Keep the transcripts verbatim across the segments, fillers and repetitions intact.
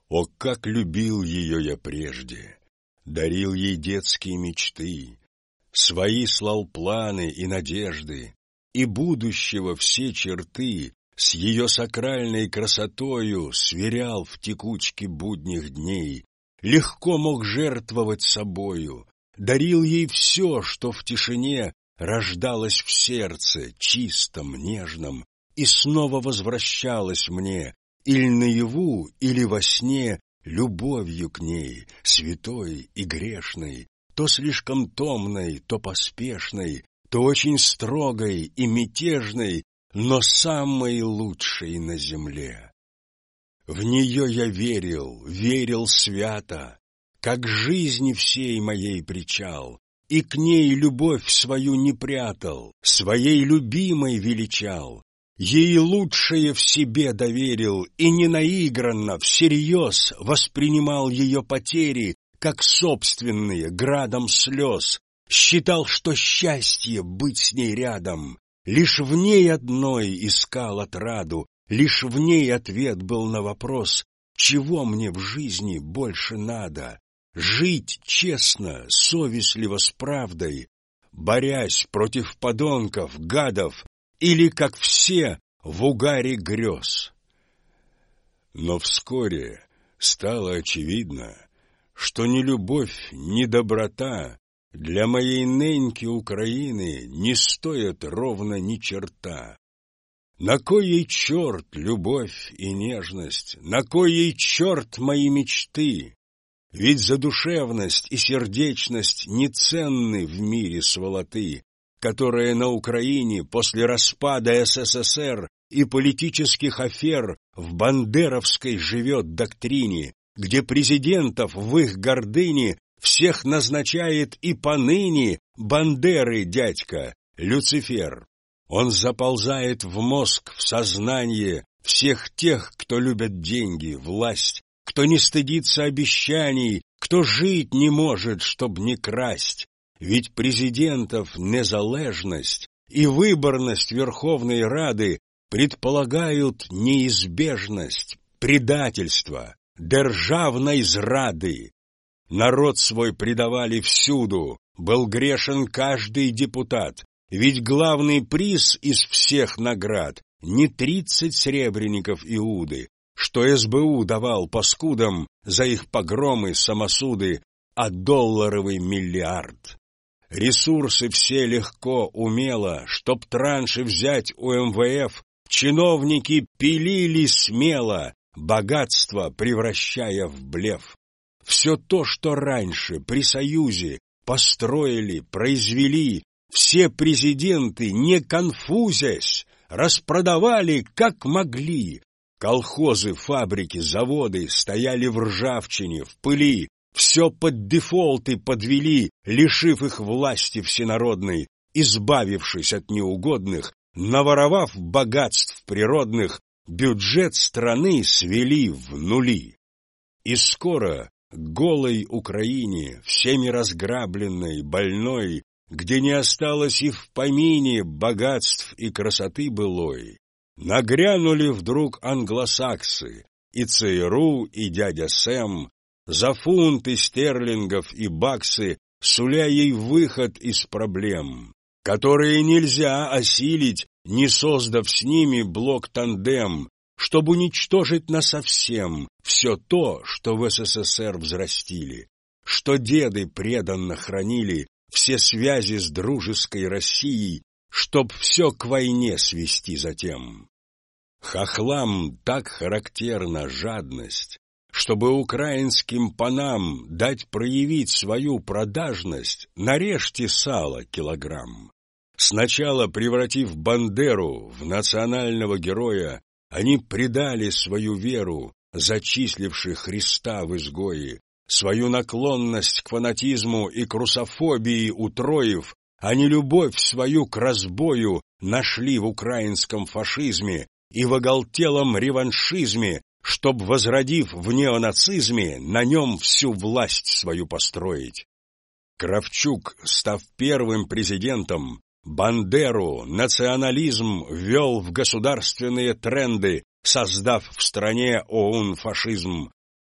О, как любил ее я прежде! Дарил ей детские мечты, свои слал планы и надежды, и будущего все черты с ее сакральной красотою сверял в текучке будних дней, легко мог жертвовать собою, дарил ей все, что в тишине рождалось в сердце, чистом, нежном, и снова возвращалось мне, или наяву, или во сне, любовью к ней, святой и грешной, то слишком томной, то поспешной, то очень строгой и мятежной, но самой лучшей на земле. В нее я верил, верил свято, как жизни всей моей причал, и к ней любовь свою не прятал, своей любимой величал. Ей лучшее в себе доверил и ненаигранно, всерьез воспринимал ее потери, как собственные, градом слез. Считал, что счастье быть с ней рядом. Лишь в ней одной искал отраду, лишь в ней ответ был на вопрос, чего мне в жизни больше надо. Жить честно, совестливо с правдой, борясь против подонков, гадов, или, как все, в угаре грез. Но вскоре стало очевидно, что ни любовь, ни доброта для моей неньки Украины не стоят ровно ни черта. На кой ей черт любовь и нежность, на кой ей черт мои мечты? Ведь задушевность и сердечность не ценны в мире сволоты, которая на Украине после распада СССР и политических афер в бандеровской живет доктрине, где президентов в их гордыне всех назначает и поныне Бандеры дядька, Люцифер. Он заползает в мозг, в сознание всех тех, кто любит деньги, власть, кто не стыдится обещаний, кто жить не может, чтоб не красть. Ведь президентов незалежность и выборность Верховной Рады предполагают неизбежность предательства, державной зрады. Народ свой предавали всюду, был грешен каждый депутат, ведь главный приз из всех наград не тридцать сребреников Иуды, что СБУ давал паскудам за их погромы, самосуды, а долларовый миллиард. Ресурсы все легко, умело, чтоб транши взять у эм вэ эф, чиновники пилили смело, богатство превращая в блеф. Все то, что раньше при Союзе построили, произвели, все президенты, не конфузясь, распродавали как могли. Колхозы, фабрики, заводы стояли в ржавчине, в пыли, все под дефолты подвели, лишив их власти всенародной, избавившись от неугодных, наворовав богатств природных, бюджет страны свели в нули. И скоро голой Украине, всеми разграбленной, больной, где не осталось и в помине богатств и красоты былой, нагрянули вдруг англосаксы, и ЦРУ, и дядя Сэм, за фунты стерлингов и баксы, суля ей выход из проблем, которые нельзя осилить, не создав с ними блок-тандем, чтобы уничтожить насовсем все то, что в СССР взрастили, что деды преданно хранили, все связи с дружеской Россией, чтоб все к войне свести затем. Хохлам так характерна жадность, чтобы украинским панам дать проявить свою продажность, нарежьте сало килограмм. Сначала, превратив Бандеру в национального героя, они предали свою веру, зачисливши Христа в изгои, свою наклонность к фанатизму и к русофобии утроив, они любовь свою к разбою нашли в украинском фашизме и в оголтелом реваншизме, чтоб, возродив в неонацизме, на нем всю власть свою построить. Кравчук, став первым президентом, Бандеру, национализм ввел в государственные тренды, создав в стране ОУН-фашизм.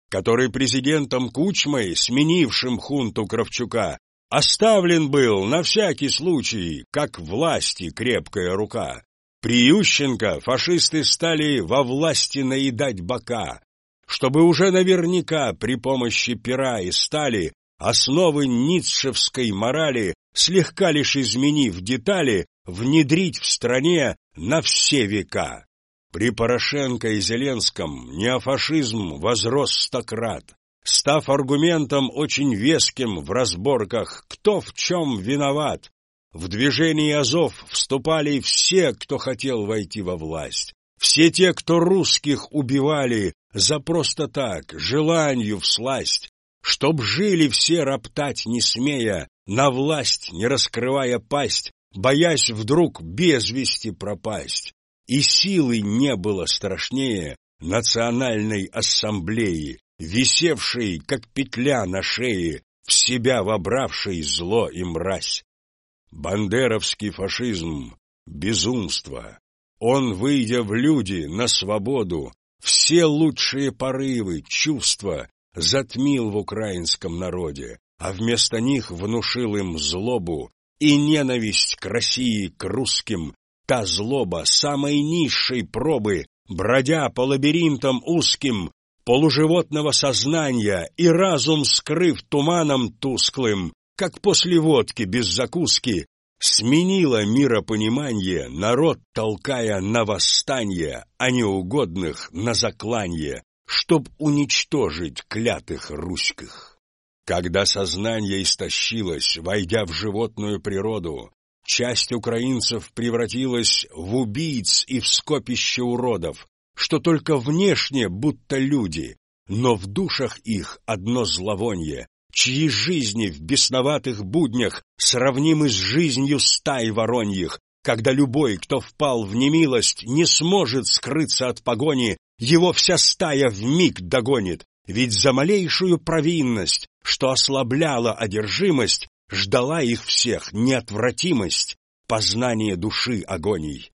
который президентом Кучмой, сменившим хунту Кравчука, оставлен был на всякий случай, как власти крепкая рука. При Ющенко фашисты стали во власти наедать бока, чтобы уже наверняка при помощи пера и стали основы ницшевской морали, слегка лишь изменив детали, внедрить в стране на все века. При Порошенко и Зеленском неофашизм возрос стократ, став аргументом очень веским в разборках, кто в чем виноват. В движении Азов вступали все, кто хотел войти во власть, все те, кто русских убивали за просто так, желанию всласть, чтоб жили все роптать не смея, на власть не раскрывая пасть, боясь вдруг без вести пропасть. И силы не было страшнее национальной ассамблеи, висевшей, как петля на шее, в себя вобравшей зло и мразь. Бандеровский фашизм — безумство. Он, выйдя в люди на свободу, все лучшие порывы, чувства затмил в украинском народе, а вместо них внушил им злобу и ненависть к России, к русским, та злоба самой низшей пробы, бродя по лабиринтам узким, полуживотного сознания и разум скрыв туманом тусклым, как после водки без закуски, сменила миропонимание, народ толкая на восстание, а неугодных на закланье, чтоб уничтожить клятых руських. Когда сознание истощилось, войдя в животную природу, часть украинцев превратилась в убийц и в скопище уродов, что только внешне будто люди, но в душах их одно зловонье, чьи жизни в бесноватых буднях сравнимы с жизнью стай вороньих, когда любой, кто впал в немилость, не сможет скрыться от погони, его вся стая вмиг догонит, ведь за малейшую провинность, что ослабляла одержимость, ждала их всех неотвратимость, познание души агоний.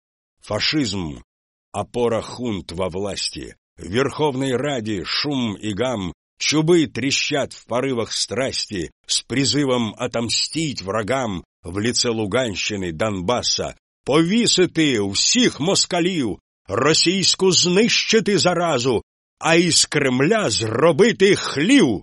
Фашизм — опора хунт во власти, в Верховной Раде шум и гам, чубы трещат в порывах страсти с призывом отомстить врагам в лице Луганщины, Донбасса. Повісити всіх москалів, російську знищити заразу, а із Кремля зробити хлів.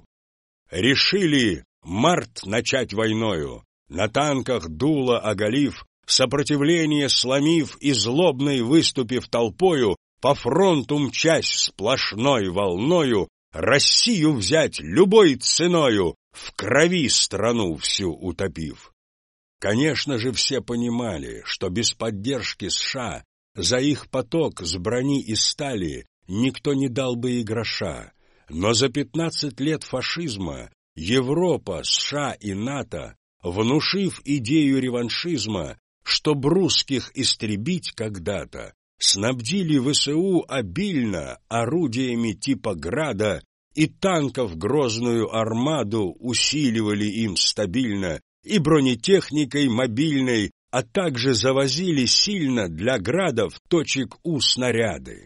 Решили март начать войною, на танках дуло оголив, сопротивление сломив и злобной выступив толпою, по фронту мчась сплошной волною, Россию взять любой ценою, в крови страну всю утопив. Конечно же, все понимали, что без поддержки США за их поток с брони и стали никто не дал бы и гроша. Но за пятнадцать лет фашизма Европа, США и НАТО, внушив идею реваншизма, чтоб русских истребить когда-то, снабдили ВСУ обильно орудиями типа «Града» и танков грозную армаду усиливали им стабильно и бронетехникой мобильной, а также завозили сильно для градов точек У снаряды.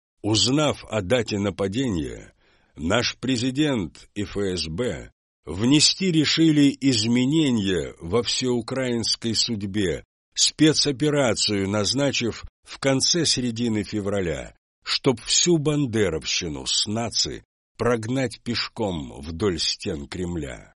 Узнав о дате нападения, наш президент и ФСБ внести решили изменения во всеукраинской судьбе, спецоперацию назначив в конце-середины февраля, чтоб всю бандеровщину с наци прогнать пешком вдоль стен Кремля.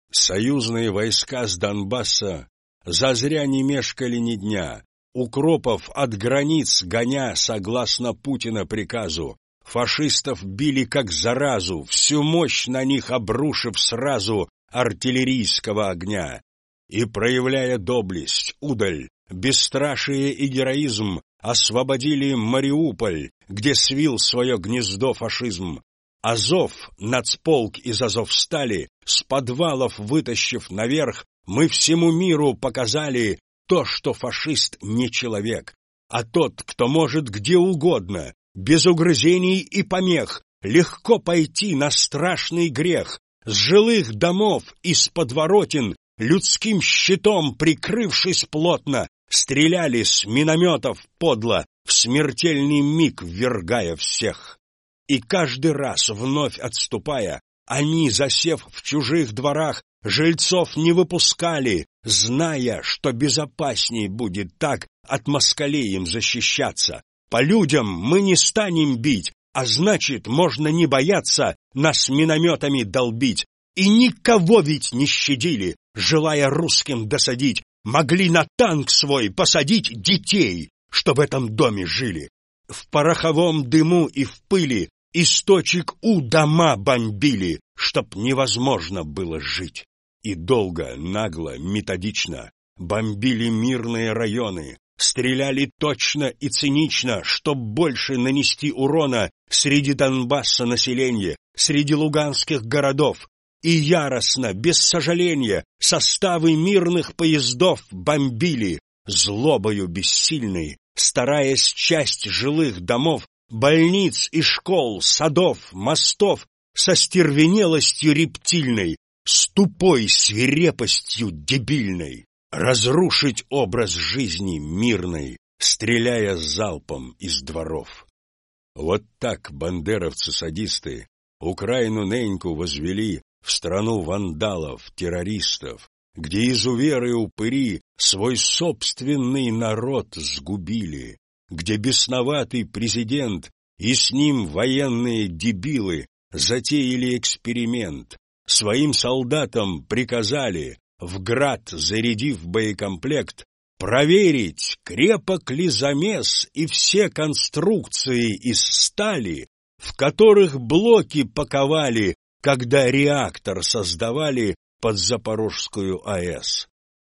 Союзные войска с Донбасса зазря не мешкали ни дня, укропов от границ гоня согласно Путина приказу, фашистов били как заразу, всю мощь на них обрушив сразу артиллерийского огня. И, проявляя доблесть, удаль, бесстрашие и героизм, освободили Мариуполь, где свил свое гнездо фашизм. Азов, нацполк из Азовстали, с подвалов вытащив наверх, мы всему миру показали то, что фашист не человек, а тот, кто может где угодно, без угрызений и помех, легко пойти на страшный грех, с жилых домов из подворотен, людским щитом прикрывшись плотно, стреляли с минометов подло, в смертельный миг ввергая всех. И каждый раз, вновь отступая, они, засев в чужих дворах, жильцов не выпускали, зная, что безопасней будет так от москалей им защищаться. По людям мы не станем бить, а значит, можно не бояться нас минометами долбить. И никого ведь не щадили, желая русским досадить, могли на танк свой посадить детей, что в этом доме жили. В пороховом дыму и в пыли из точек У дома бомбили, чтоб невозможно было жить. И долго, нагло, методично бомбили мирные районы, стреляли точно и цинично, чтоб больше нанести урона среди Донбасса населения, среди луганских городов. И яростно, без сожаления, составы мирных поездов бомбили, злобою бессильной, стараясь часть жилых домов, больниц и школ, садов, мостов со стервенелостью рептильной, с тупой свирепостью дебильной, разрушить образ жизни мирной, стреляя залпом из дворов. Вот так бандеровцы-садисты Украину неньку возвели в страну вандалов, террористов, где изуверы-упыри свой собственный народ сгубили, где бесноватый президент и с ним военные дебилы затеяли эксперимент, своим солдатам приказали, в град зарядив боекомплект, проверить, крепок ли замес и все конструкции из стали, в которых блоки паковали, когда реактор создавали под Запорожскую АЭС.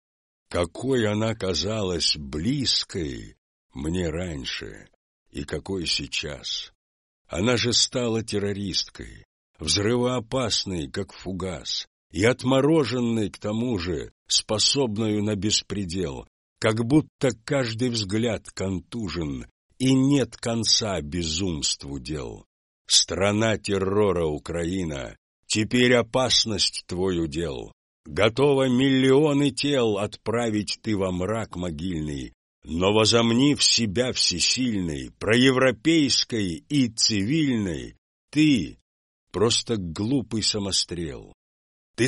Какой она казалась близкой мне раньше и какой сейчас. Она же стала террористкой, взрывоопасной, как фугас, и отмороженной, к тому же, способную на беспредел, как будто каждый взгляд контужен, и нет конца безумству дел. Страна террора Украина, теперь опасность твой удел. Готова миллионы тел отправить ты во мрак могильный, но возомнив себя всесильной, проевропейской и цивильной, ты просто глупый самострел. Ты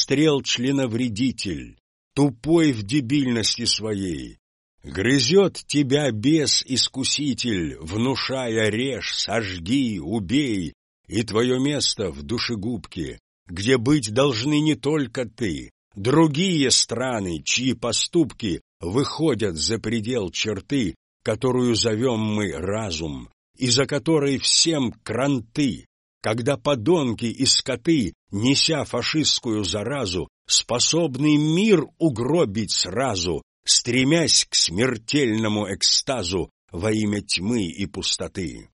самострел-членовредитель, тупой в дебильности своей. Грызет тебя бес-искуситель, внушая режь, сожги, убей, и твое место в душегубке, где быть должны не только ты, другие страны, чьи поступки выходят за предел черты, которую зовем мы разум, и за которой всем кранты, когда подонки и скоты, неся фашистскую заразу, способны мир угробить сразу, стремясь к смертельному экстазу во имя тьмы и пустоты.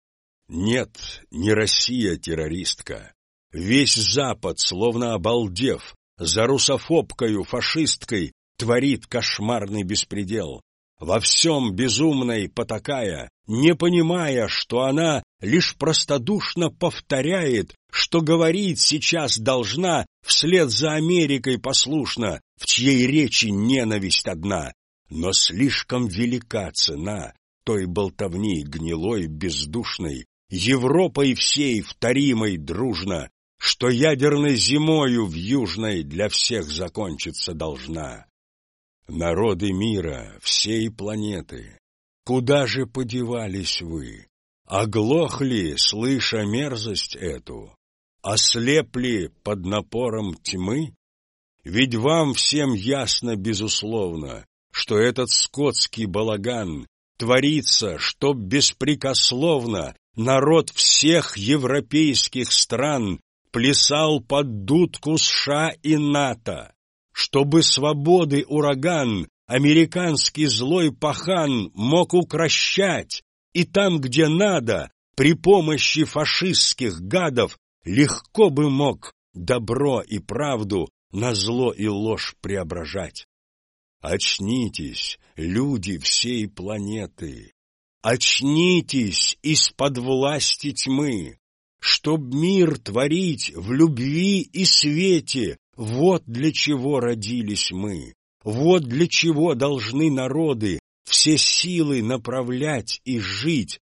Нет, не Россия террористка. Весь Запад, словно обалдев, за русофобкою фашисткой творит кошмарный беспредел. Во всем безумной потакая, не понимая, что она лишь простодушно повторяет, что говорить сейчас должна вслед за Америкой послушно, в чьей речи ненависть одна. Но слишком велика цена той болтовни гнилой, бездушной, Европой всей вторимой дружно, что ядерной зимою в южной для всех закончиться должна. Народы мира, всей планеты, куда же подевались вы? Оглохли, слыша мерзость эту? Ослепли под напором тьмы? Ведь вам всем ясно, безусловно, что этот скотский балаган творится, чтоб беспрекословно народ всех европейских стран плясал под дудку США и НАТО, чтобы свободы ураган американский злой пахан мог укрощать, и там, где надо, при помощи фашистских гадов легко бы мог добро и правду на зло и ложь преображать. Очнитесь, люди всей планеты! Очнитесь из-под власти тьмы! Чтоб мир творить в любви и свете, вот для чего родились мы, вот для чего должны народы все силы направлять и жить,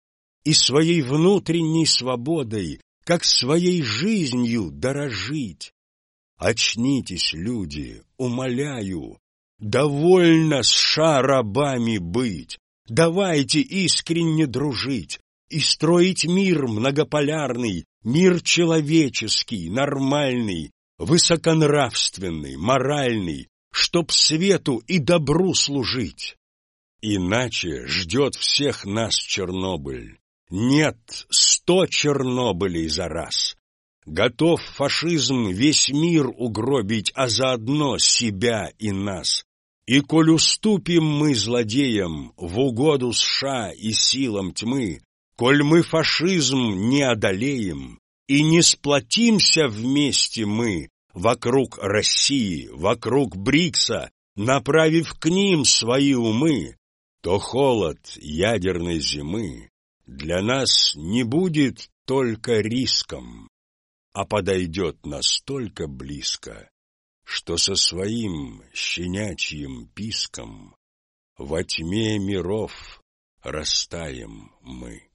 и своей внутренней свободой, как своей жизнью дорожить. Очнитесь, люди, умоляю, довольно с ша рабами быть, давайте искренне дружить и строить мир многополярный, мир человеческий, нормальный, высоконравственный, моральный, чтоб свету и добру служить. Иначе ждет всех нас Чернобыль. Нет, сто Чернобылей за раз. Готов фашизм весь мир угробить, а заодно себя и нас. И коль уступим мы злодеям в угоду США и силам тьмы, коль мы фашизм не одолеем и не сплотимся вместе мы вокруг России, вокруг БРИКСа, направив к ним свои умы, то холод ядерной зимы для нас не будет только риском, а подойдет настолько близко, что со своим щенячьим писком во тьме миров растаем мы.